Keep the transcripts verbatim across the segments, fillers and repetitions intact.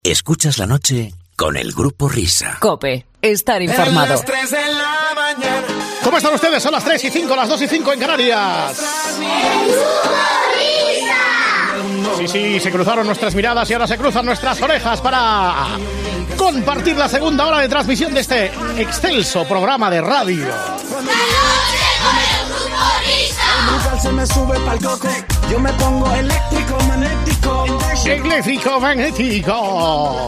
Escuchas la noche con el Grupo Risa. COPE. Estar informado. las tres de la mañana. ¿Cómo están ustedes? Son las tres y cinco, las dos y cinco en Canarias. Sí, sí, se cruzaron nuestras miradas y ahora se cruzan nuestras orejas para compartir la segunda hora de transmisión de este excelso programa de radio. Se me sube pa'l coco, yo me pongo eléctrico, magnético. Eléctrico, magnético.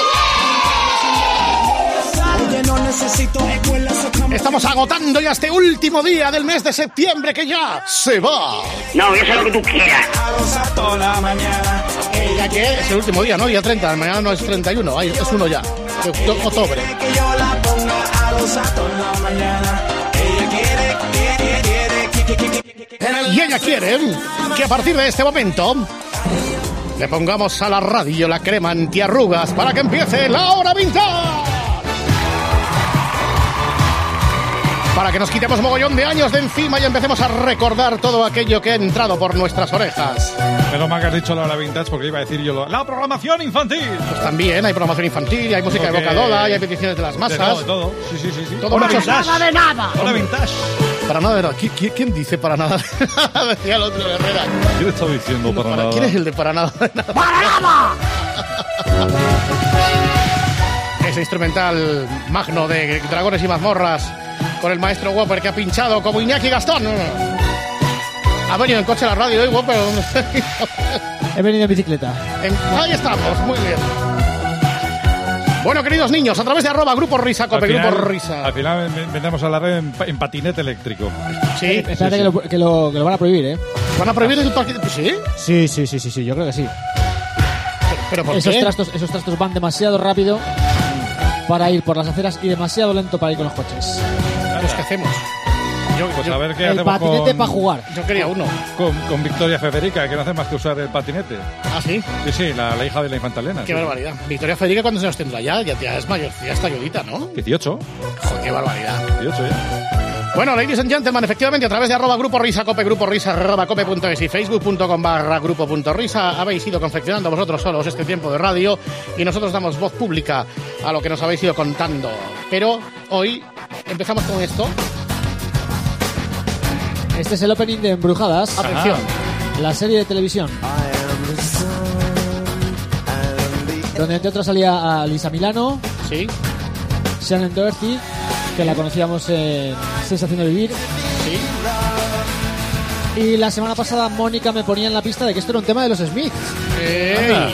Oye, no necesito escuela. Estamos agotando ya este último día del mes de septiembre que ya se va. No, yo sé lo que tú quieras. A toda la mañana. ¿Ya qué? Es el último día, ¿no? Día treinta, mañana no es treinta y uno, es uno ya. De octubre. Que yo la ponga a los a toda la mañana. Ella quiere, quiere, quiere, quiere, quiere, quiere. Y ella quiere que a partir de este momento le pongamos a la radio la crema antiarrugas para que empiece la hora vintage. Para que nos quitemos mogollón de años de encima y empecemos a recordar todo aquello que ha entrado por nuestras orejas. Menos mal que has dicho la hora vintage porque iba a decir yo lo... ¡La programación infantil! Pues también hay programación infantil, hay música de bocadola, y hay peticiones de las masas. De todo, de todo. Sí, sí, sí. sí. Todo Hora mucho... vintage. Nada de nada. Hora vintage. Para nada de nada. ¿Quién, quién dice para nada de nada? Decía el otro de Herrera. ¿Quién está diciendo para, para nada? ¿Quién es el de para nada de nada? ¡Para nada! Ese instrumental magno de Dragones y Mazmorras con el maestro Whopper que ha pinchado como Iñaki Gastón. Ha venido en coche a la radio hoy, Whopper. He venido en bicicleta. En... Ahí estamos, muy bien. Bueno, queridos niños, a través de arroba Grupo Risa, Cope, final, Grupo Risa. Al final vendemos a la red en, en patinete eléctrico. Sí, Eh, espérate sí, que, sí. Lo, que, lo, que lo van a prohibir, ¿eh? ¿Van a prohibir el parque? ¿Sí? Sí, sí, sí, sí, sí, yo creo que sí. ¿Pero por Esos qué? trastos, esos trastos van demasiado rápido para ir por las aceras y demasiado lento para ir con los coches. Pues, ¿qué hacemos? Yo, Pues yo, a ver qué El hacemos patinete con, para jugar. yo quería uno. con, con Victoria Federica, que no hace más que usar el patinete. ¿Ah, sí? Sí, sí, la, la hija de la infanta Elena. Qué sí. barbaridad. Victoria Federica, ¿cuántos años tendrá ya? Ya, ya es mayor, ya está ayudita, ¿no? dieciocho. Joder, qué barbaridad. dieciocho ya. Bueno, ladies and gentlemen, efectivamente, a través de arroba Grupo Risa, Cope, Grupo Risa, arroba cope punto es y facebook.com barra grupo punto risa, habéis ido confeccionando vosotros solos este tiempo de radio y nosotros damos voz pública a lo que nos habéis ido contando. Pero hoy empezamos con esto. Este es el opening de Embrujadas, Atención. la serie de televisión, donde entre otras salía a Lisa Milano, Sí, Shannon Doherty, que la conocíamos en Sensación de Vivir, sí. y la semana pasada Mónica me ponía en la pista de que esto era un tema de los Smiths. ¡Ey! Anda.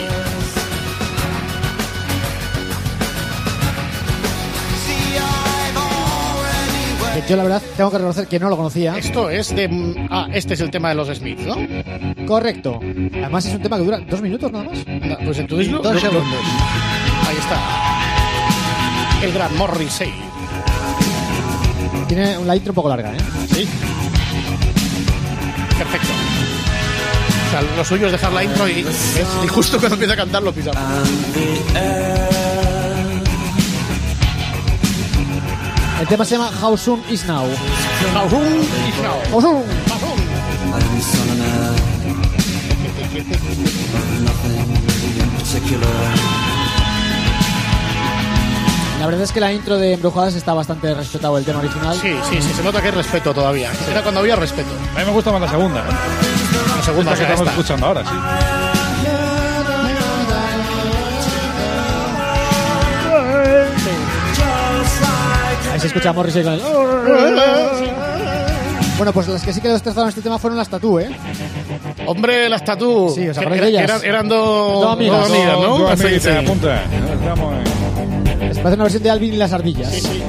Que yo la verdad tengo que reconocer que no lo conocía. Esto es de... Ah, este es el tema de los Smiths, ¿no? Correcto. Además es un tema que dura dos minutos nada más. No, pues entonces... lo- Dos lo- segundos. Ahí está. El gran Morrissey. Tiene la intro un poco larga, ¿eh? Sí. Perfecto. O sea, lo suyo es dejar la intro y, y justo cuando empieza a cantar lo pisamos. El tema se llama How Soon Is Now. How soon is now? How soon. How soon? La verdad es que la intro de Embrujadas está bastante respetado el tema original. Sí, sí, sí, se nota que hay respeto todavía. Era cuando había respeto. A mí me gusta más la segunda. ¿eh? La segunda, Esta o que sea, estamos esta. escuchando ahora, sí. Ahí se escucha a Morrissey con el... Bueno, pues las que sí que destrozaron este tema fueron las Tatú, ¿eh? Hombre, las Tatú. Sí, ¿os que acordáis era- de que ellas? eran, eran dos, Dos amigas. dos amigas, ¿no? Tú, Sí, amiguita, sí. apunta. Estamos en... Les parece una versión de Alvin y las ardillas. Sí, sí.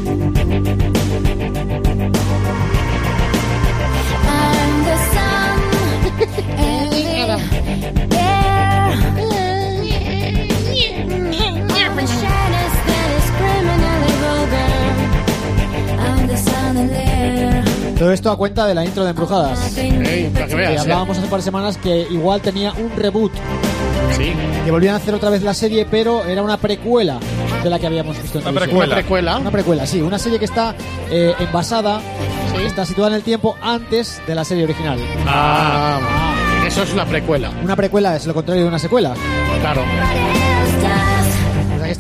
I'm the sun and the air. I'm shyness that is criminally vulgar. I'm the sun and the air. Todo esto a cuenta de la intro de Embrujadas. Ey, para que Que veas. ¿eh? hablábamos hace un par de semanas que igual tenía un reboot. Sí. Que volvían a hacer otra vez la serie, pero era una precuela de la que habíamos visto en Una televisión. Una precuela. Una precuela, sí. Una serie que está eh, envasada, está situada en el tiempo antes de la serie original. Ah, eso es una precuela. Una precuela es lo contrario de una secuela. Claro. Stars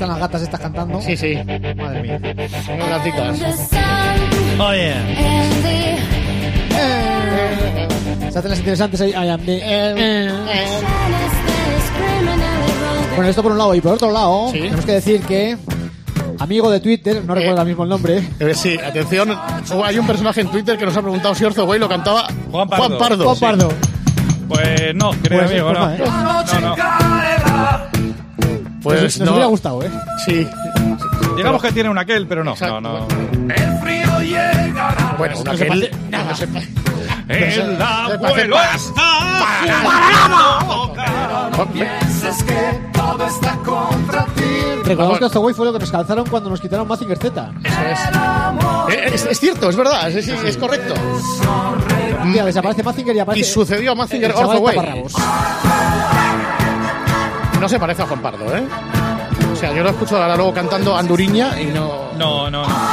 están las gatas estas cantando. Sí, sí. Madre mía. Son gatitas. Oye. Se hacen las interesantes ahí. I am the- eh. Bueno, esto por un lado. Y por otro lado, Sí. tenemos que decir que... Amigo de Twitter, no recuerdo ahora mismo el nombre. Eh, sí, atención. Oh, hay un personaje en Twitter que nos ha preguntado si Orzo Güey lo cantaba Juan Pardo. Juan Pardo. Juan Pardo. Pues no, querido Pues, amigo, pues no. no, ¿eh? No, no. Pues Nos, nos no. hubiera gustado, ¿eh? Sí. Digamos que tiene un aquel, pero no. Exacto. No, no. Bueno, una no se que parece él- nada. no se pa- El abuelo está Recordamos que esto güey fue lo que nos calzaron cuando nos quitaron Mazinger Z. Eso es. Eh, es. Es cierto, es verdad, es, es, es correcto. Mira, desaparece Mazinger y aparece... Y sucedió a Mazinger el chaval Orzo Güey. taparrabos. No se parece a Juan Pardo, ¿eh? O sea, yo lo escucho ahora luego cantando Anduriña y no... No, no, no.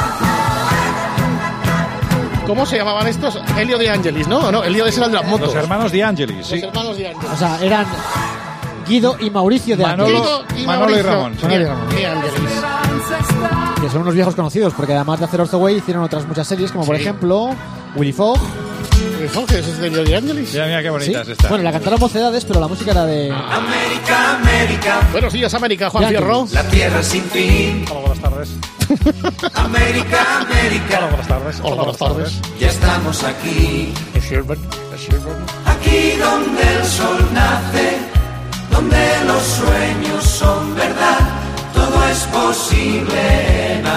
¿Cómo se llamaban estos? Elio de Angelis, ¿no? No, Elio de eran de las motos. Los hermanos de Angelis, Los sí. hermanos de Angelis. O sea, eran Guido y Mauricio de Manolo- Angelis, Guido Manolo y Mauricio Ramón, sí. de- de Angelis. que son unos viejos conocidos, porque además de hacer Orzo Güey hicieron otras muchas series, como por Sí. ejemplo Willy Fogg. Jorge, ¿ese es de Elio de Angelis? Mira, mira qué ¿sí? bonita es esta. Bueno, la cantaron Mocedades, pero la música era de... América, América, Buenos días, América, Juan De Fierro. Angelis. la tierra sin fin. Hola, buenas tardes. América, Hola, América, buenas tardes. Hola, buenas tardes. ya estamos aquí. Es Sherman, es Sherman. Aquí donde el sol nace, donde los sueños son verdad, todo es posible en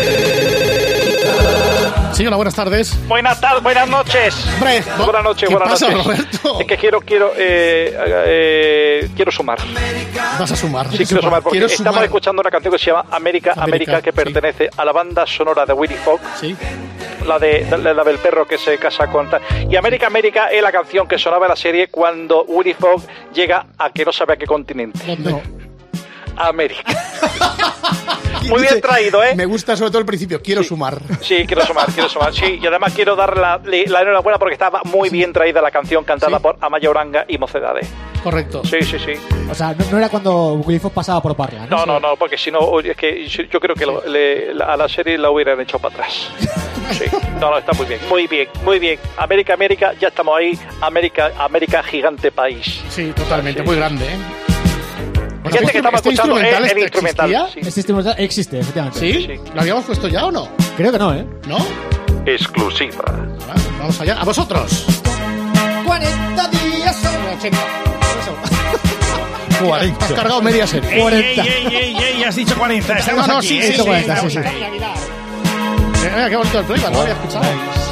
Sí, hola, buenas tardes. Buenas tardes, buenas noches. Hombre, no- Buenas noches, ¿qué buenas pasa, noches. Roberto? Es que quiero, quiero, eh, eh, quiero sumar. Vas a sumar. Sí, quiero sumar porque Quiero estamos sumar. escuchando una canción que se llama América, América, América, que sí. pertenece a la banda sonora de Willy Fogg, Sí. la de la, la del perro que se casa con tal. Y América, América es la canción que sonaba en la serie cuando Willy Fogg llega a que no sabe a qué continente. ¿Dónde? América. Muy bien traído, ¿eh? Me gusta sobre todo el principio. Quiero sumar. Sí, quiero sumar, quiero sumar, sí. Y además quiero dar la, la enhorabuena porque estaba muy bien traída la canción cantada Sí. por Amaya Uranga y Mocedades. Correcto. Sí, sí, sí. O sea, no, no era cuando Willy Fogg pasaba por Parla, ¿no? No, no, no, porque si no, oye, es que yo yo creo que lo- le- la- a la serie la hubieran hecho para atrás. Sí, no, no, está muy bien, muy bien, muy bien. América, América, ya estamos ahí. América, América, gigante país. Sí, totalmente. Sí. Muy grande, ¿eh? Bueno, Fíjate que estamos ¿este escuchando instrumental el, el este instrumental. existía? Sí. Este instrumental existe, efectivamente. ¿Sí? Sí. ¿Lo habíamos puesto ya o no? Creo que no, ¿eh? ¿No? Exclusiva. Ahora, vamos allá. ¡A vosotros! cuarenta días son... ochenta. Has cuarenta. cargado media serie. Ey, cuarenta. ey, ey, ey, ey, has dicho cuarenta. Estamos No, no, aquí, sí, ¿eh? sí, Esto sí. cuarenta, sí, estamos sí. ahí, Aguilar. Mira, mira, qué bonito el playback, no lo había escuchado.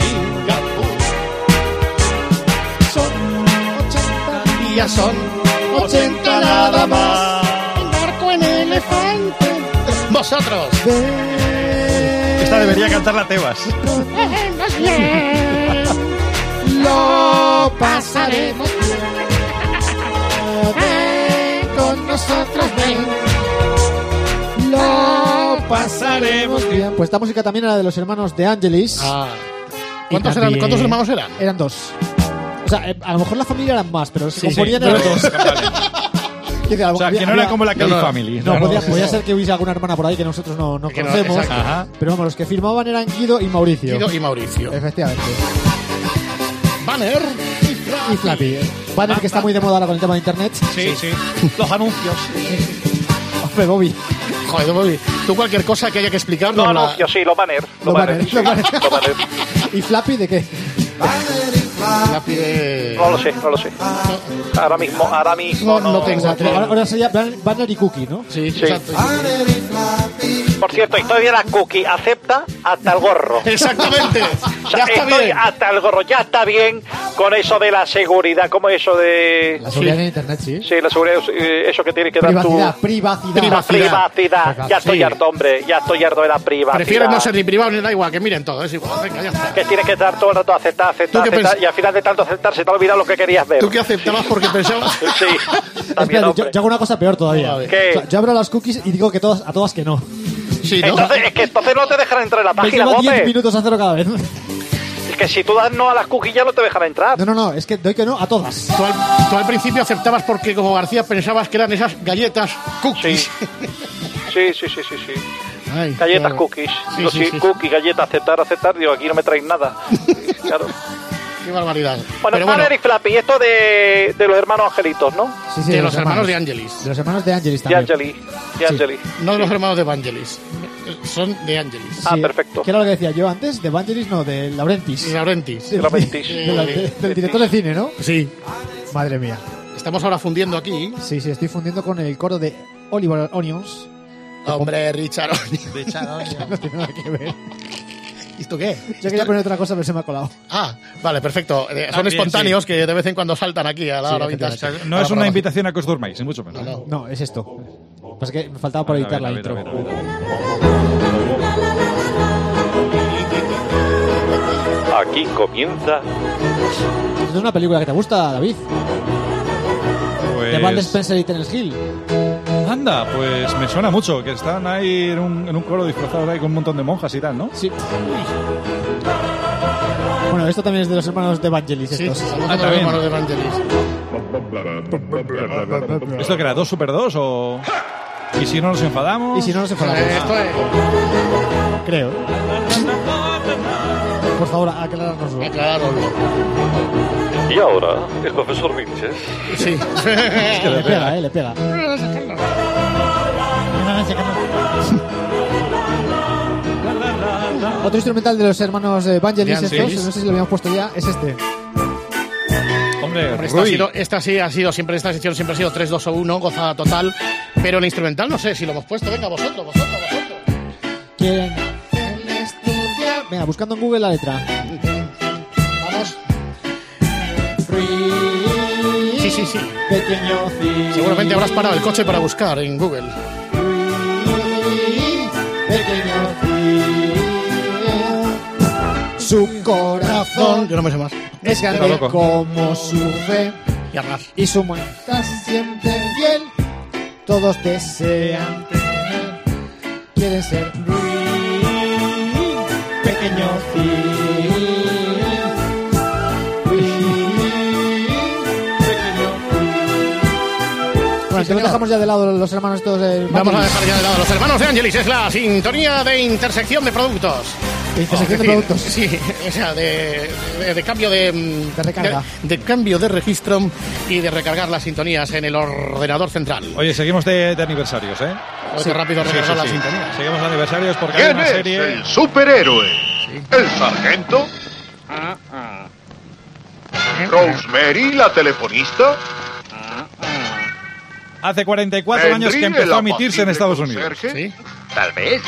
Y ya son ochenta nada más. Embarco en elefante. Vosotros. Esta debería cantar la Tebas. Lo pasaremos bien. Ven con nosotros, ven. Lo pasaremos bien. Pues esta música también era de los hermanos de Angelis. Ah. ¿Cuántos, Y eran, también- ¿Cuántos hermanos eran? Eran dos. O sea, eh, a lo mejor la familia eran más, pero los que Sí, sí, componían pero eran dos. Vale. O sea, que no era como la Kelly No, no. Family. No, podía, no. podía ser que hubiese alguna hermana por ahí que nosotros no, no Que no, conocemos. exacto. Ajá. Pero vamos, los que firmaban eran Guido y Mauricio. Guido y Mauricio. Efectivamente. Banner. Y Flappy. Banner, que está muy de moda ahora con el tema de internet. Sí, sí. Los anuncios. Hombre, Bobby. Joder, Bobby, tú cualquier cosa que haya que explicar No, nos no, la- yo sí, los banners. Los Los banners. banners, sí, los banners. los banners. ¿Y Flappy de qué? la pide... No lo sé, no lo sé. Ahora mismo, ahora mismo No, no. no tengo. O sea, ahora, ahora sería Ban- Banner y Cookie, ¿no? Sí, Sí. exacto. Por cierto, estoy de la cookie, acepta hasta el gorro. Exactamente. O sea, Ya está estoy bien. hasta el gorro, ya está bien con eso de la seguridad, como eso de... La seguridad en internet, sí. Sí, la seguridad, eh, eso que tiene que dar Privacidad, tu... privacidad. La privacidad. Ya estoy Sí. harto, hombre, ya estoy harto de la privacidad. Prefieres no ser ni privado ni da igual, que miren todo, es igual. Venga, ya está. Que tienes que estar todo el rato a aceptar, aceptar, ¿Tú qué aceptar, pens- y al final de tanto aceptar se te ha olvidado lo que querías ver. ¿Tú qué aceptabas porque pensabas? Sí, también, Espérate, yo, hombre. yo hago una cosa peor todavía. A ver. ¿Qué? O sea, yo abro las cookies y digo que todas, a todas que no. Sí, ¿no? Entonces, es que entonces no te dejarán entrar en la Me página, lleva diez Gómez. minutos hacerlo cada vez. Es que si tú das no a las cookies ya no te dejarán entrar. No, no, no, es que doy que no a todas. Tú al, tú al principio aceptabas porque como García pensabas que eran esas galletas cookies. Sí, sí, sí, sí, sí. Ay, Galletas claro. cookies. Sí, Digo, sí, sí, sí. cookies, galletas, aceptar, aceptar. Digo, aquí no me traéis nada. Claro. Qué barbaridad. Bueno, Pero bueno, Banner y Flappy, esto de, de los hermanos angelitos, ¿no? Sí, sí, de los hermanos de Angelis. De los hermanos de Angelis De también. Angeli. De Sí. Angeli. No de los hermanos de Vangelis. Son de Angelis. Ah, perfecto. ¿Qué era lo que decía yo antes? De Vangelis, no, de Laurentis. Y Laurentis. Sí, Laurentis. de la- de- del director de cine, ¿no? Sí. Madre mía. Estamos ahora fundiendo aquí. Sí, sí, estoy fundiendo con el coro de Oliver Onions. Hombre, Richard. No tiene nada que ver. ¿Esto qué? Yo quería poner otra cosa, pero se me ha colado. Ah, vale, perfecto. Eh, son Ah, bien, espontáneos que de vez en cuando saltan aquí a la Sí, hora efectivamente. vintage. No A la es una programación. invitación a que os durmáis, ni mucho menos. No, no. No, es esto. Pasa que me faltaba por A ver, editar a la ver, intro. a ver, a ver, a ver. Aquí comienza. Es una película que te gusta, David. De Bud Pues... Spencer y Terence Hill. Anda, pues me suena mucho, que están ahí en un, en un coro disfrazados ahí con un montón de monjas y tal, ¿no? Sí. Bueno, esto también es de los hermanos de Vangelis. Sí, Estos. somos Ah, los también. hermanos de Vangelis. ¿Esto que era dos super dos o...? ¿Y si no nos enfadamos? Y si no, no se enfadamos. Eh, Esto es... Creo. Por favor, aclarárnoslo. Aclararoslo. Y ahora, el profesor Vilches. Sí. Le pega, eh, le pega. Otro instrumental de los hermanos eh, Vangelis, De estos, Angelis. no sé si lo habíamos puesto ya, es este. Hombre, Hombre, esta, ha Rui. sido, esta sí ha sido, siempre esta sección siempre ha sido tres, dos o uno, gozada total. Pero el instrumental no sé si lo hemos puesto. Venga, vosotros, vosotros, vosotros. ¿Quién? Venga, buscando en Google la letra. Vamos. Free, Sí, sí, sí. Pequeño Cid. Seguramente habrás parado el coche para buscar en Google. Free, Pequeño Cid. Su corazón Yo no me sé más. es Está grande loco. como su fe Y arras. y su muestra siempre fiel. Todos desean tener, quieren ser Rui, pequeño Cid. Rui, pequeño Cid. Bueno, entonces dejamos ya de lado los hermanos estos de Vamos a dejar ya de lado los hermanos de Angelis. Es la sintonía de intersección de productos. de intersección de Es decir, productos. Sí, o sea, de, de, de cambio de, mm, De recarga. De, de cambio de registro y de recargar las sintonías en el ordenador central. Oye, seguimos de, de aniversarios, ¿eh? Oye, qué rápido Sí, recargar sí, las sí. sintonías. Seguimos de aniversarios porque hay ¿Quién una es serie... el superhéroe? ¿El sargento? ¿Rosemary, la telefonista? Hace cuarenta y cuatro años que ¿Henry, empezó el a emitirse en apacible Estados Unidos. conserje? ¿Sí? Tal vez.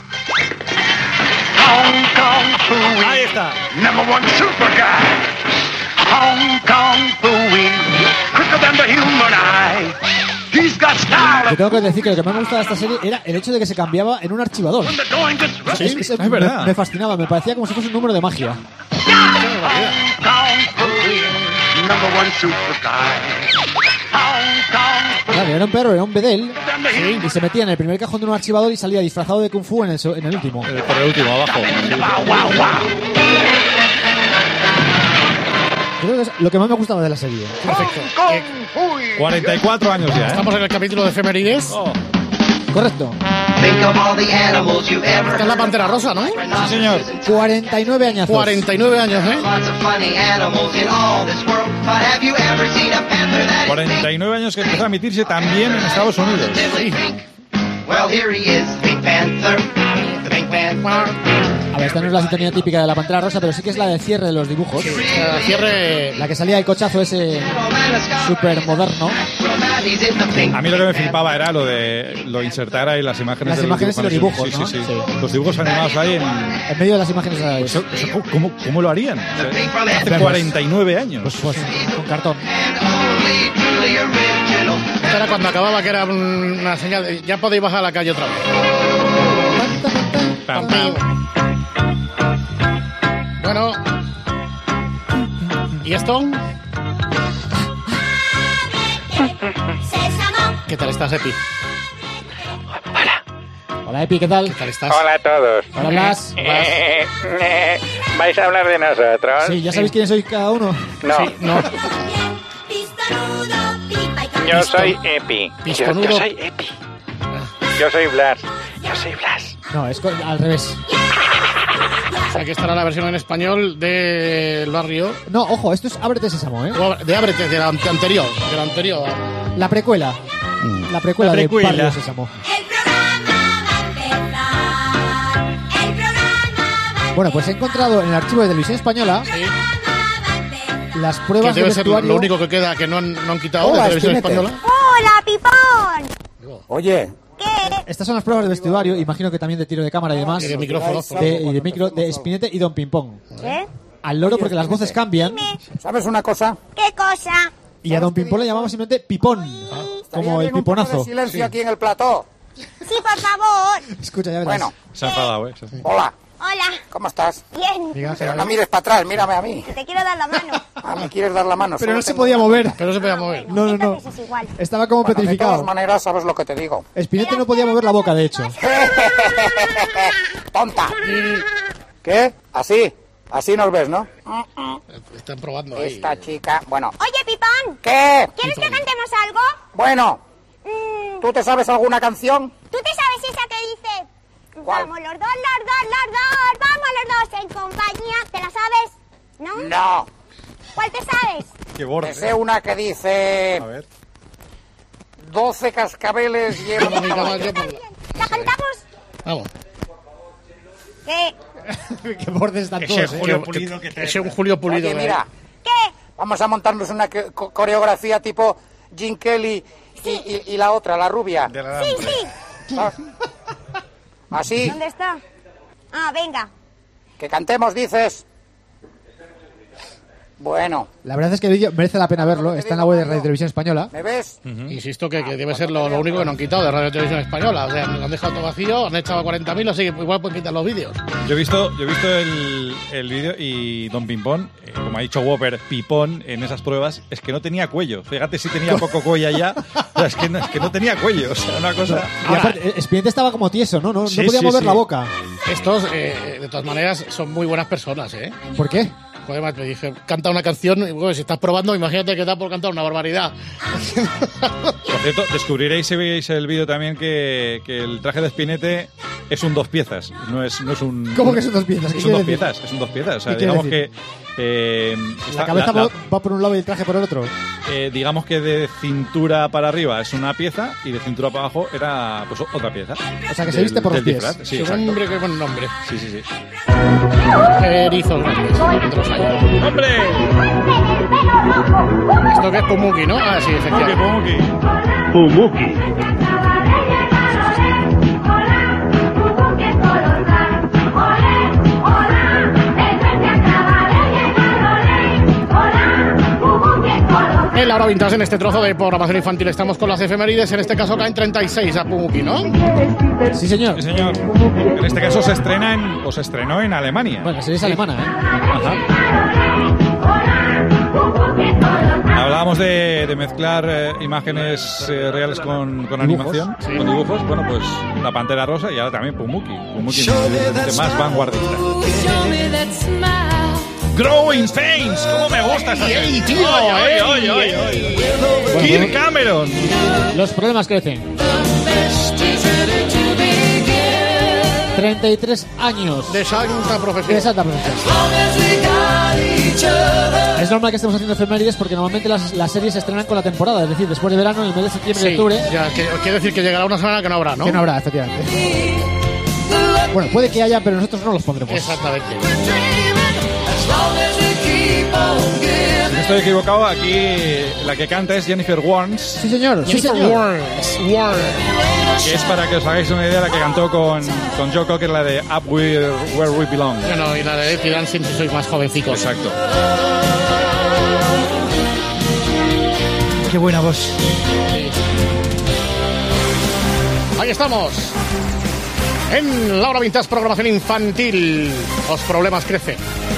Ahí está. Number one super guy. Hong Kong Phooey. Quicker than the human eye. He's got style. Yo tengo que decir que lo que más me gustaba de esta serie era el hecho de que se cambiaba en un archivador. When the going gets rough. Es- es- es me- verdad. Me, fascinaba, me parecía como si fuese un número de magia. Hong Kong Phooey. Number one super guy. Hong Kong Claro, era un perro, era un bedel. than the human Y se metía en el primer cajón de un archivador y salía disfrazado de Kung Fu en el, so- en el último. Eh, Por el último, abajo. Sí. wow wow wow. Creo que es lo que más me gustaba de la serie. Perfecto. Kong Eh, Fui. cuarenta y cuatro años ya, ¿eh? Estamos en el capítulo de efemérides. Oh, Correcto. Esta es la Pantera Rosa, ¿no? sí, señor. cuarenta y nueve añazos. cuarenta y nueve años, ¿eh? cuarenta y nueve años que empezó a emitirse también en Estados Unidos. A ver, esta no es la sintonía típica de la Pantera Rosa, pero sí que es la del cierre de los dibujos. Eh, cierre. La que salía el cochazo ese súper moderno. A mí lo que me flipaba era lo de lo insertar ahí las imágenes Las de imágenes y los dibujos, sí, ¿no? sí, sí, Sí. Los dibujos animados ahí en... En medio de las imágenes a la vez. Eso- eso, ¿cómo, cómo lo harían? O sea, hace cuarenta y nueve años. Pues, pues con cartón. Esta era cuando acababa, que era una señal de ya podéis bajar a la calle otra vez. Pam, pam. Bueno. ¿Y esto? ¿Qué tal estás, Epi? Hola, Epi, ¿qué tal? ¿Qué tal estás? Hola a todos. Hola, Blas. Eh, eh, ¿Vais a hablar de nosotros? Sí, ¿ya sabéis quiénes sois cada uno? No, Sí, no. yo soy Epi. Yo, Pistonudo. yo soy Epi. Yo soy Blas. Yo soy Blas. No, es con- al revés. O sea, que estará la versión en español del barrio. No, ojo, esto es Ábrete Sésamo, ¿eh? O De Ábrete, de la ante- anterior. De la anterior. La precuela. La precuela, La precuela. de Barrio Sésamo. Bueno, pues he encontrado en el archivo de Televisión Española las Que pruebas de debe ser vestuario. lo único que queda que no han, no han quitado Hola, de televisión Espinete. española. ¡Hola, Pipón! Oye, Estas son las pruebas de vestuario, imagino que también de tiro de cámara y demás. Y de micrófonos. De, y de micro de Espinete y Don Pimpón. ¿Qué? Al loro porque las voces cambian ¿sabes una cosa? ¿Qué cosa? y a Don Pimpón le llamamos simplemente Pipón, como el Bien, un poco de piponazo. silencio aquí en el plató. Sí, por favor. Escucha, ya verás. Bueno, Se ha enfadado, ¿eh? Se- hola, Hola. ¿cómo estás? Bien. Diga, Pero no mires para atrás, mírame a mí. Te quiero dar la mano. Ah, me quieres dar la mano. Pero solo no se tengo podía una- mover. Pero no se podía mover. No, no, no. Entonces es igual. Estaba como Bueno, de todas petrificado. maneras, sabes lo que te digo. Espinete no podía mover la boca, de hecho. ¡Tonta! ¿Qué? Así, así nos ves, ¿no? Están probando ahí. Esta chica, bueno. Oye, Pipón. ¿Qué? ¿Quieres que cantemos algo? Bueno, Mm, ¿tú te sabes alguna canción? ¿Tú te sabes esa que dice? ¿Cuál? Vamos los dos, los dos, los dos. Vamos los dos en compañía. ¿Te la sabes? ¿No? No. ¿Cuál te sabes? Qué borde. Me sé una que dice... A ver. doce cascabeles y el... Vamos, mi caballo, por la- ¿La cantamos? Vamos. ¿Qué? Qué bordes están Ese todos, ¿eh? Julio Pulido que te... Ese un Julio Pulido. Oye, de- mira, ¿Qué? vamos a montarnos una que- co- coreografía tipo Gene Kelly y, y- y la otra, la rubia. De la Sí, hambre. sí. ¿Ah? Así, ¿Dónde está? Ah, venga. que cantemos, dices. Bueno, La verdad es que el vídeo merece la pena verlo. Está en la web de Radio Televisión Española. ¿me ves? Insisto que, que debe ser lo, lo único que no han quitado de Radio Televisión Española. O sea, nos han dejado todo vacío, han echado cuarenta mil, así que igual pueden quitar los vídeos. Yo he visto, yo he visto el, el vídeo y Don Pimpón, eh, como ha dicho Whopper, Pipón en esas pruebas, es que no tenía cuello. Fíjate si tenía poco cuello allá. O sea, es, que no, es que no tenía cuello. O sea, una cosa. Y aparte, Espinete estaba como tieso, ¿no? No, no Sí, podía sí, mover sí. la boca. Estos, eh, de todas maneras, son muy buenas personas, ¿eh? ¿Por qué? Joder, macho, me dije, canta una canción, y bueno, si estás probando, imagínate que da por cantar una barbaridad. Por cierto, descubriréis si veis el vídeo también que, que el traje de Espinete es un dos piezas. No es, no es un. ¿Cómo que son dos piezas? ¿Qué Es un quiere dos decir? piezas, es un dos piezas. O sea, ¿Qué quiere digamos decir? que. eh, La está- cabeza la- va- va por un lado y el traje por el otro. eh, digamos que de cintura para arriba es una pieza y de cintura para abajo era pues otra pieza. O sea, que se viste por los del pies. disfraz. Sí, Qué exacto. hombre, qué buen nombre. Sí, sí, sí. Erizos grandes, de los años. ¡Hombre! Esto que es Pumuki, ¿no? Ah, sí, efectivamente. Pumuki. En la hora vintage, en este trozo de programación infantil, estamos con las efemérides. En este caso caen treinta y seis a Pumuki, ¿no? Sí, señor. Sí, señor. En este caso se estrena en, o se estrenó en Alemania. Bueno, la serie es alemana, ¿eh? Ajá. Hablábamos de, de mezclar eh, imágenes eh, reales con, con Dibujos. animación, con dibujos. Bueno, pues la Pantera Rosa y ahora también Pumuki. Pumuki es evidentemente más vanguardista. Growing Pains, ¿cómo me gusta esa ¡Ey, serie? tío! ¡Ay, ay, ¡Ey, ay, ey! ay! Bueno, Kirk bueno. Cameron. Los problemas crecen. treinta y tres años De santa de profesión. Santa Profesión. Es normal que estemos haciendo efemérides porque normalmente las, las series se estrenan con la temporada, es decir, después de verano, en el mes de septiembre y Sí, octubre, ya, que, quiere decir que llegará una semana que no habrá, ¿no? que no habrá, efectivamente. Bueno, puede que haya, pero nosotros no los pondremos. Exactamente. Si no estoy equivocado, aquí la que canta es Jennifer Warnes, Sí, señor. Sí, Jennifer señor. Warnes, Warnes. que es para que os hagáis una idea la que cantó con, con Joe Cocker, la de Up Where, Where We Belong. Bueno, y la de Dirty Dancing si sois más jovencicos. Exacto. Qué buena voz. Ahí estamos. En la hora vintage, programación infantil. Los problemas crecen.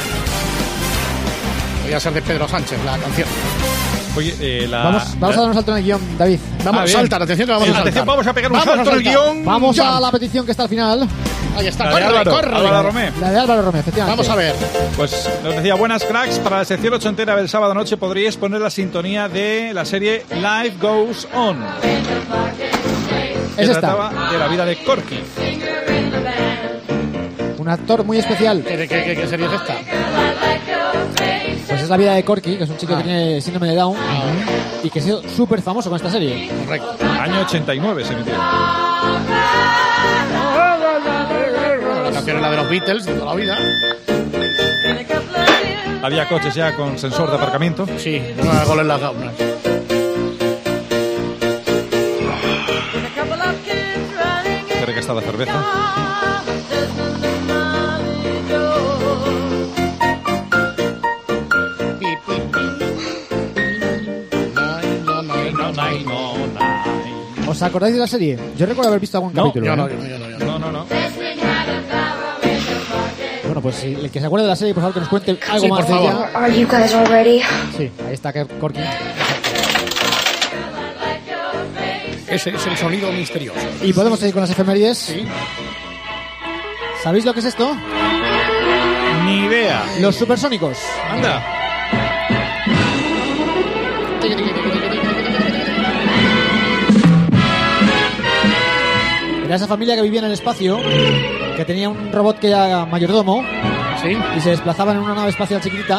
Voy a ser de Pedro Sánchez la canción. Oye, eh, la... Vamos, vamos a dar un salto en el guión, David. Vamos Ah, a bien. saltar, atención que vamos a saltar. Atención, vamos a pegar un Vamos salto en el saltar. guión. Vamos a Jump. la petición que está al final. Ahí está, La de corre, Álvaro, corre. Álvaro Romé. La de Álvaro Romeo, efectivamente. Vamos a ver. Pues nos decía, buenas cracks, para la sección ochentera del sábado noche podríais poner la sintonía de la serie Life Goes On. que Es esta. trataba de la vida de Corky. Un actor muy especial. ¿Qué, qué, qué, qué serie es esta? Pues es la vida de Corky, que es un chico Ah. que tiene síndrome de Down y que ha sido súper famoso con esta serie. Correcto. Año ochenta y nueve se emitió. La canción es la de los Beatles de toda la vida. Había coches ya con sensor de aparcamiento. Sí, no haga gol en las gaunas. Creo que está la cerveza. ¿Os acordáis de la serie? Yo recuerdo haber visto algún No, capítulo. Yo ¿eh? no, yo no, yo no, yo no. No, no, no. Bueno, pues si el que se acuerde de la serie, por favor, que nos cuente algo Sí, más por de favor. ella. Are you guys all ready? Sí, ahí está Corky. Ese es el sonido misterioso. Y podemos seguir con las efemérides. Sí. ¿Sabéis lo que es esto? Ni idea. Los supersónicos. Anda. Era esa familia que vivía en el espacio, que tenía un robot que era mayordomo Sí. y se desplazaban en una nave espacial chiquitita.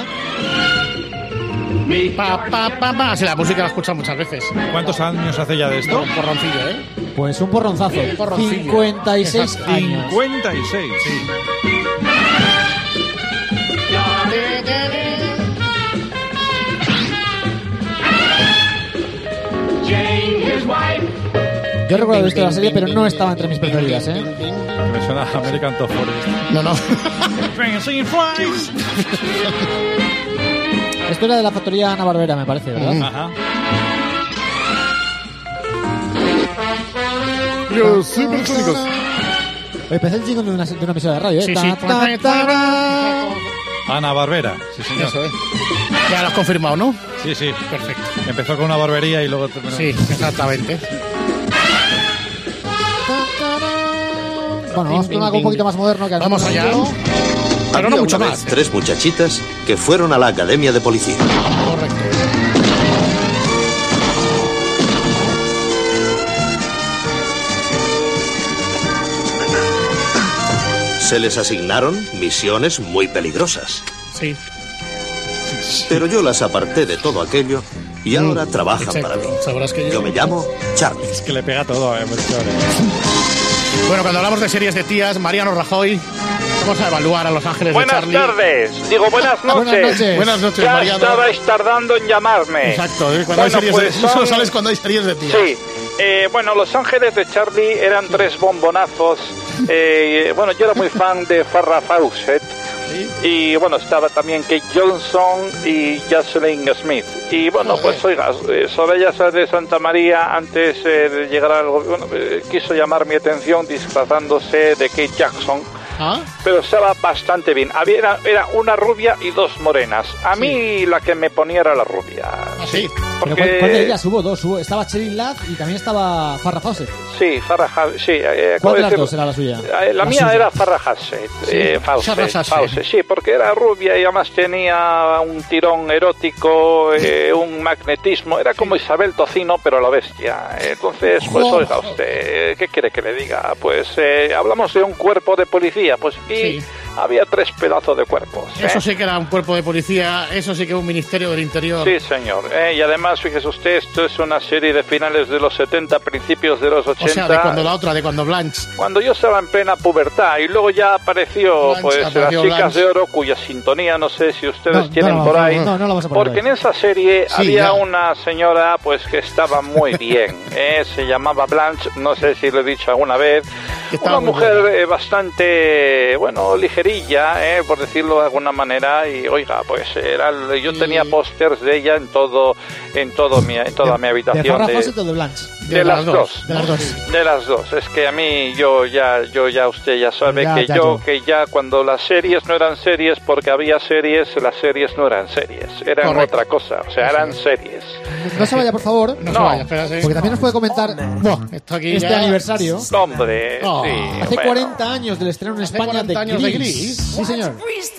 Pa, pa, pa, pa. Sí, la música la he escuchado muchas veces. ¿Cuántos años hace ya de esto? Un porroncillo, ¿eh? Pues un porronzazo. Un porroncillo. cincuenta y seis Exacto. años. cincuenta y seis. Sí. Yo recuerdo haber visto la serie, pero no estaba entre mis preferidas, ¿eh? Me suena a American Top Forest. No, no. Esto era de la factoría Ana Barbera, me parece, ¿verdad? Ajá. Los supersónicos. Oye, empecé el jingle de una, de una emisora de radio, ¿eh? Sí, Ta, sí. ta, ta. Ana Barbera, sí señor. Eso es. Ya lo has confirmado, ¿no? Sí, sí. Perfecto. Empezó con una barbería y luego terminó. Sí, exactamente. Bueno, vamos con algo un poquito más moderno que Vamos allá. Pero Había no mucho una más. vez tres muchachitas que fueron a la academia de policía. Correcto. Se les asignaron misiones muy peligrosas. Sí. Pero yo las aparté de todo aquello y ahora trabajan Exacto. para mí. Sabrás que yo... Yo me llamo Charlie. Es que le pega todo a Melchor. Bueno, cuando hablamos de series de tías, Mariano Rajoy, vamos a evaluar a Los Ángeles Buenas de Charlie. tardes, digo buenas noches. Buenas noches. Buenas noches, Ya Mariano. estabais tardando en llamarme. Exacto, ¿eh? Cuando Bueno, hay series pues de... Tú solo son- sales cuando hay series de tías. Sí. Eh, bueno, Los Ángeles de Charlie eran tres bombonazos. Eh, bueno, yo era muy fan de Farrah Fawcett. Y bueno, estaba también Kate Johnson y Jocelyn Smith. Y bueno, pues oiga, eh, Soraya Sáenz de Santa María, antes eh, de llegar al gobierno, eh, quiso llamar mi atención disfrazándose de Kate Jackson. ¿Ah? Pero estaba bastante bien. Había, era, era una rubia y dos morenas. A mí la que me ponía era la rubia. Sí. ¿Pero Porque... cuál, cuál de ellas hubo? Dos. Hubo, estaba Cheryl Ladd y también estaba Farrah Fawcett. Sí, Farrah Fawcett, sí. Eh, ¿Cuál de ¿cómo las decirlo? dos era la suya? Eh, La, mía suya. era Farrah Fawcett, eh, Fawcett, Farrah Fawcett. Fawcett, sí, porque era rubia y además tenía un tirón erótico, eh, un magnetismo, era como Isabel Tocino, pero a la bestia. Entonces, pues Oh. oiga usted, ¿qué quiere que le diga? Pues eh, hablamos de un cuerpo de policía, pues y Sí. había tres pedazos de cuerpos. ¿eh? Eso sí que era un cuerpo de policía, eso sí que un ministerio del interior. Sí, señor. Eh, y además, fíjese usted, esto es una serie de finales de los setenta, principios de los O ochenta. sea, de cuando la otra, de cuando Blanche. Cuando yo estaba en plena pubertad y luego ya apareció Blanche, pues apareció las chicas Blanche. de oro cuya sintonía no sé si ustedes No, tienen no, por no, ahí. no, no la vamos a poner porque hoy. en esa serie Sí, había ya. una señora pues que estaba muy bien. ¿eh? Se llamaba Blanche, no sé si lo he dicho alguna vez. Que estaba Una muy mujer buena. eh, bastante, bueno, ligerilla, ¿eh? por decirlo de alguna manera. Y oiga, pues era el- yo tenía pósters de ella en todo, en todo mi, en toda mi ¿De habitación. Farrah de- Fawcett o de Blanche? de, las dos. De las dos. De las dos. Es que a mí, yo ya, yo ya, usted ya sabe Ya, que ya, yo, yo. que ya cuando las series no eran series, porque había series, las series no eran series, eran Correcto. otra cosa, o sea, eran series. No se vaya, por favor, No, se No. vaya, espérate. porque también nos puede comentar Buah, esto aquí este ya... aniversario. Hombre, Oh. sí. Hace bueno. cuarenta años del estreno en Hace España cuarenta de años de Grease. Grease. Sí, señor.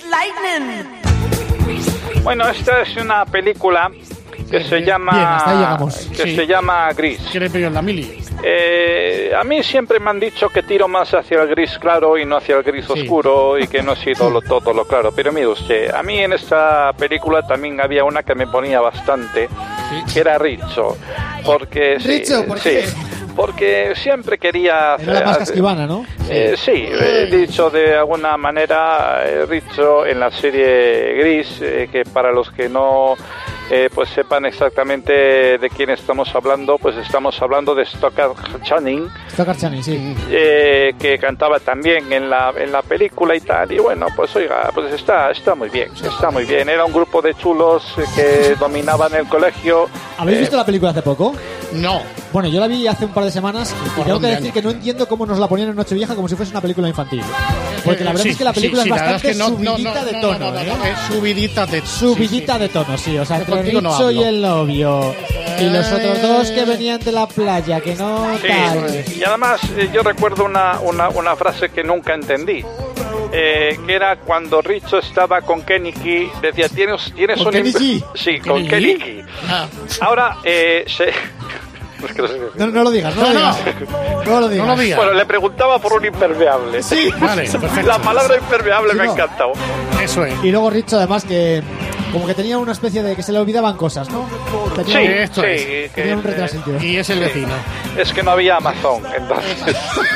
Bueno, esta es una película que se llama, Bien, hasta ahí llegamos. que Sí. se llama Gris. ¿Quiere pedir la mili? Eh, a mí siempre me han dicho que tiro más hacia el gris claro y no hacia el gris Sí. oscuro y que no he sido lo, todo lo claro. Pero mire usted, a mí en esta película también había una que me ponía bastante, que era Richo. Porque, sí, Richo, ¿por sí, qué? porque siempre quería... Era la más hacer- casquivana, ¿no? Eh, sí, he dicho de alguna manera, he dicho en la serie Gris, eh, que para los que no eh, pues sepan exactamente de quién estamos hablando, pues estamos hablando de Stockard Channing, Stockard Channing, sí. eh, que cantaba también en la en la película y tal, y bueno, pues oiga, pues está está muy bien, está muy bien. Era un grupo de chulos eh, que dominaban el colegio. ¿Habéis Eh, visto la película hace poco? No. Bueno, yo la vi hace un par de semanas y ¿Por tengo que dónde decir año? que no entiendo cómo nos la ponían en Nochevieja como si fuese una película infantil. Porque la verdad Sí, es que la película sí, sí, es la verdad bastante es que no- no, subidita no, de no, tono, no, no, ¿eh? no, es subidita de Subidita sí, sí. de tono, sí. O sea, Yo entre contigo no Richo y hablo. el novio y los otros dos que venían de la playa, que no Sí, tal. y además eh, yo recuerdo una, una, una frase que nunca entendí, eh, que era cuando Richo estaba con Kenny Key, decía, tienes, tienes ¿Con un... Kenny imp-". G? Sí, con ¿Kenny Kenny G? Key. Ah. Ahora, eh, se... es que no sé qué decir. No, no lo digas, no, No, lo no. digas. No lo digas. No lo digas. Bueno, le preguntaba por un impermeable. Sí. Vale, perfecto. La palabra impermeable Sí, me ha no. encantado. Eso es. Y luego Richo, además, que como que tenía una especie de que se le olvidaban cosas, ¿no? Sí, Tenía, un- esto sí, es. que- tenía un retrasentido. Y es el vecino. es que no había Amazon, entonces...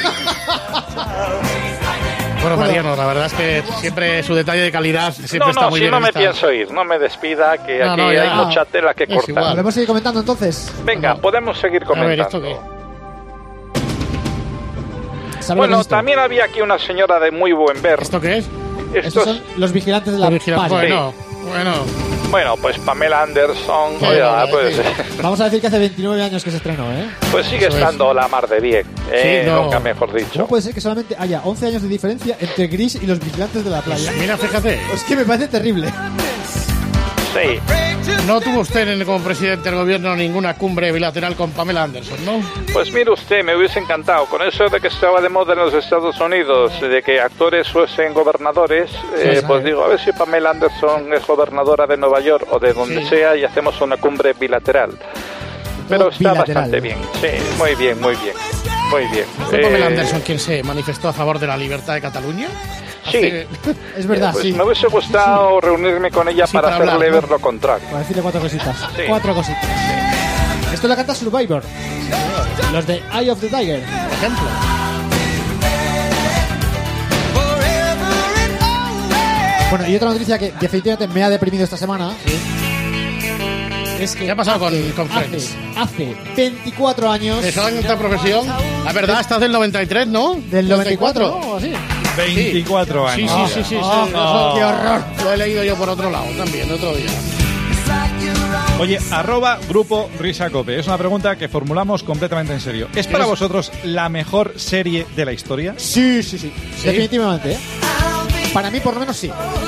Bueno, Mariano, la verdad es que siempre su detalle de calidad siempre No, está no, muy si bien no me vista. pienso ir, no me despida, que No, aquí no, ya. hay mucha tela que Es cortar. igual. ¿Podemos seguir comentando entonces? Venga, podemos seguir A ver, comentando. ¿esto qué? ¿Sabes lo que Bueno, es esto? también había aquí una señora de muy buen ver. ¿Esto qué es? Estos Estos, son los vigilantes de la La vigila- playa. Bueno, bueno. bueno, pues Pamela Anderson, Qué oiga, barbaridad, pues, sí. Vamos a decir que hace veintinueve años que se estrenó, ¿eh? pues sigue Eso es. estando la mar de bien, eh, Sí, no. nunca mejor dicho. ¿Cómo puede ser que solamente haya once años de diferencia entre Gris y los vigilantes de la playa? Mira, fíjate. Es que me parece terrible. Sí, No tuvo usted en- como presidente del gobierno ninguna cumbre bilateral con Pamela Anderson, ¿no? pues mire usted, me hubiese encantado. Con eso de que estaba de moda en los Estados Unidos, de que actores fuesen gobernadores, eh, sí. pues digo, a ver si Pamela Anderson es gobernadora de Nueva York o de donde Sí. sea y hacemos una cumbre bilateral. Pero está bilateral. bastante bien, sí, muy bien, muy bien, muy bien. ¿Fue Eh, Pamela Anderson quien se manifestó a favor de la libertad de Cataluña? Sí. Hace- Es verdad, Pues sí. me hubiese gustado reunirme con ella Sí, para para hacerle hablar, ¿no? ver lo contrario. Para decirle cuatro cositas. Sí. Cuatro cositas. Esto lo canta Survivor. Los de Eye of the Tiger. Por ejemplo. Bueno, y otra noticia que definitivamente me ha deprimido esta semana es que ¿Qué ha pasado con, hace- con Friends? Hace, hace veinticuatro años ¿Eso en otra profesión? La verdad, estás del noventa y tres, ¿no? del noventa y cuatro, ¿no? O así. veinticuatro Sí, años. sí, sí, sí. sí, Ah, eso- ah, qué horror. Lo he leído yo por otro lado también, otro día. Oye, arroba Grupo Risa Cope. Es una pregunta que formulamos completamente en serio. ¿Es para ¿Es? vosotros la mejor serie de la historia? Sí, sí, sí. ¿Sí? Definitivamente, ¿eh? Para mí, por lo menos, sí.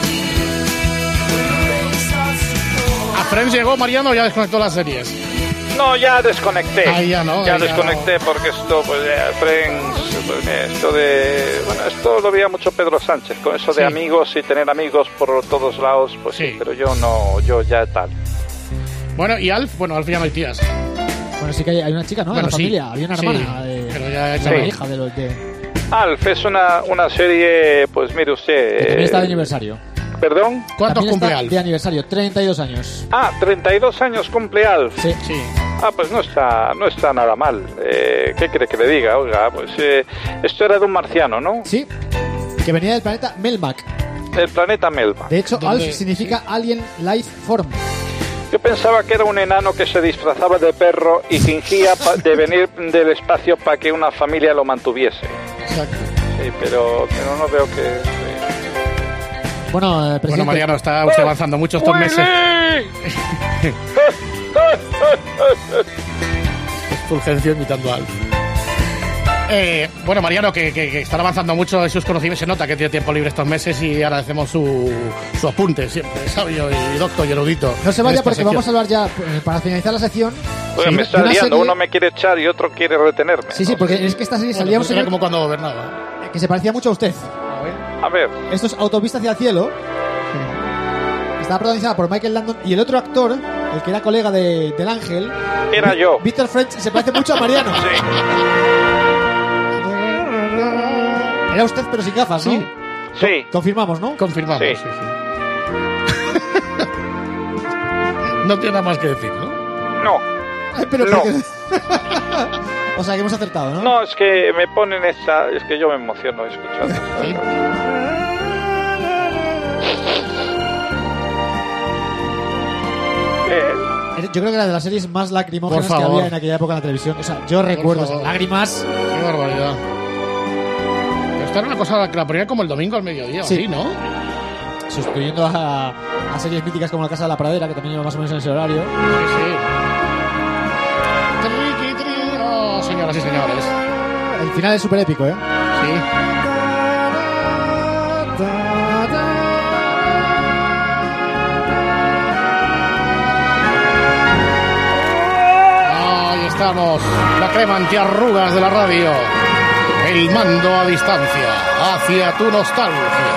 ¿A Friends llegó Mariano o ya desconectó las series? No, ya desconecté. Ah, ya no, Ya ya desconecté porque esto, pues, eh, Friends, pues, eh, esto de... Bueno, esto lo veía mucho Pedro Sánchez, con eso de Sí. amigos y tener amigos por todos lados, pues sí, Sí. pero yo no, yo ya tal. Bueno, y Alf, bueno, Alf ya no hay tías. Bueno, sí que hay, hay una chica, ¿no? Bueno, de la sí. familia. Había una Sí, hermana. de- pero ya- de ya la no. hija de los de... Alf es una, una serie, pues mire usted... Que también eh, está de aniversario. ¿Perdón? ¿Cuántos También cumple está Alf? de aniversario, treinta y dos años. Ah, treinta y dos años cumple Alf. Sí. Sí. Ah, pues no está, no está nada mal. Eh, ¿Qué quiere que le diga? Oiga, pues eh, esto era de un marciano, ¿no? Sí. Que venía del planeta Melmac. El planeta Melba. De hecho, ¿Dónde? Alf significa Alien Life Form. Yo pensaba que era un enano que se disfrazaba de perro y fingía pa- de venir del espacio para que una familia lo mantuviese. Exacto. Sí, pero, pero no veo que... sí. Bueno, eh, presidente. Bueno, Mariano, está usted avanzando mucho estos meses. ¡Willy! Fulgencio imitando a Alf. Eh, bueno, Mariano, que, que, que están avanzando mucho en sus conocimientos. Se nota que tiene tiempo libre estos meses y agradecemos su, su apunte siempre, sabio y docto y erudito. No se en vaya esta porque sección. vamos a hablar ya, eh, para finalizar la sección. Oiga, sí, me de está una liando. serie- Uno me quiere echar y otro quiere retenerme. Sí, sí, ¿no? porque es que esta serie Bueno, salía un pues era señor como cuando gobernaba. que se parecía mucho a usted. A ver, Esto es Autopista hacia el cielo. Estaba protagonizada por Michael Landon y el otro actor el que era colega de, del Ángel. Era yo. Víctor French se parece mucho a Mariano. Sí. Era usted, pero sin gafas, ¿no? Sí. Sí. Confirmamos, ¿no? Confirmamos, sí, Sí. sí. No tiene nada más que decir, ¿no? No. Ay, pero No. ¿por qué? O sea, que hemos acertado, ¿no? No, es que me ponen esa... Es que yo me emociono escuchando. Sí. Eh, Yo creo que era de las series más lacrimógenas Por que favor. había en aquella época en la televisión. O sea, yo recuerdo esas favor. lágrimas. Qué barbaridad. Esta era una cosa que la ponían como el domingo al mediodía, Sí. ¿sí, no? Sustituyendo a, a series míticas como La Casa de la Pradera, que también lleva más o menos en ese horario. Sí, sí. Triqui, tri. Oh, señoras y señores. El final es súper épico, ¿eh? Sí. Ahí estamos. La crema antiarrugas de la radio. El mando a distancia. Hacia tu nostalgia.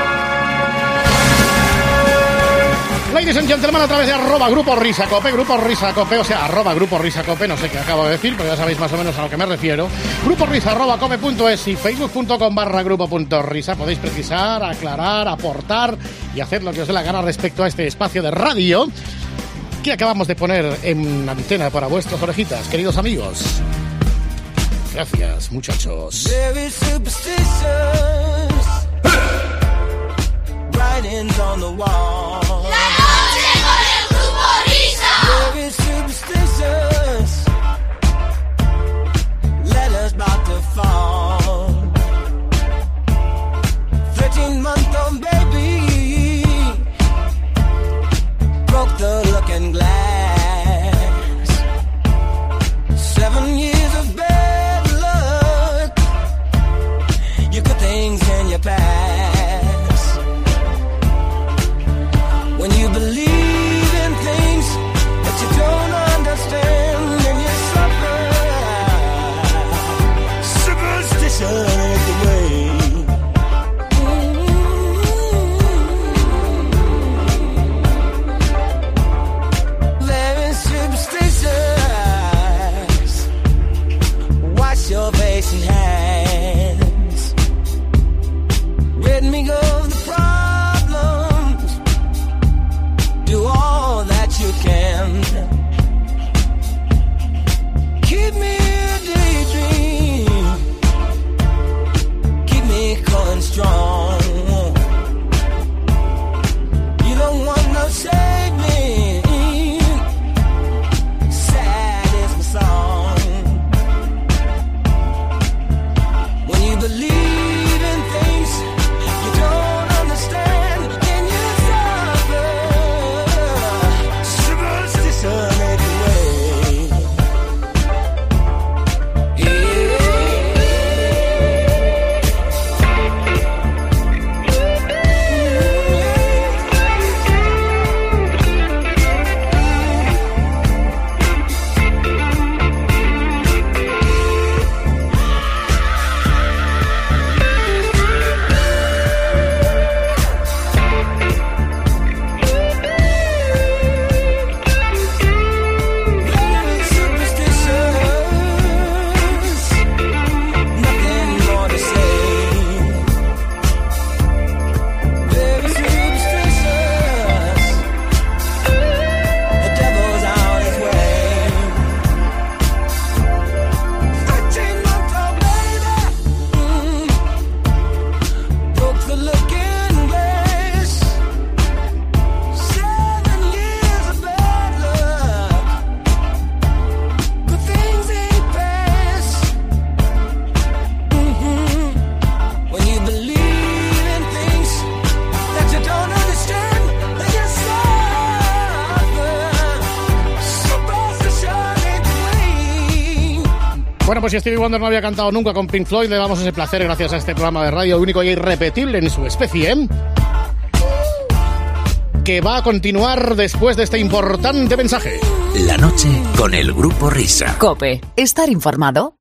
Ladies and gentlemen, a través de arroba Grupo Risa Cope, Grupo Risa Cope, o sea, arroba Grupo Risa Cope, no sé qué acabo de decir, pero ya sabéis más o menos a lo que me refiero. Grupo Risa, arroba cope punto es y facebook.com barra grupo punto risa. Podéis precisar, aclarar, aportar y hacer lo que os dé la gana respecto a este espacio de radio que acabamos de poner en antena para vuestras orejitas, queridos amigos. Gracias, muchachos. Very superstitious. Writings on the wall. La noche con el Grupo Risa. Very superstitious. Letters about to fall. Thirteen month old baby broke the looking glass. Seven years of bad luck. You got things in your past. When you believe in things that you don't understand, and you suffer. Superstition is the way. Mm-hmm. Very superstitious. Wash your face and hands. Rid me of the problems. Do all that you can. Keep me a daydream. Keep me going strong. You don't want no saving. Sad is my song. When you believe in things you don't understand, then you suffer. Superstition ain't the way. Very superstitious. Nothing more to say. Very superstitious. The devil's on his way. Thirteen month old baby mm, broke the looking glass. Seven years of bad luck. Good things ain't past. Mm-hmm. When you believe in things that you don't understand, then you suffer. Superstition ain't the way. Bueno, pues si Stevie Wonder no había cantado nunca con Pink Floyd, le damos ese placer gracias a este programa de radio único e irrepetible en su especie, que va a continuar después de este importante mensaje. La noche con el Grupo Risa. Cope, estar informado.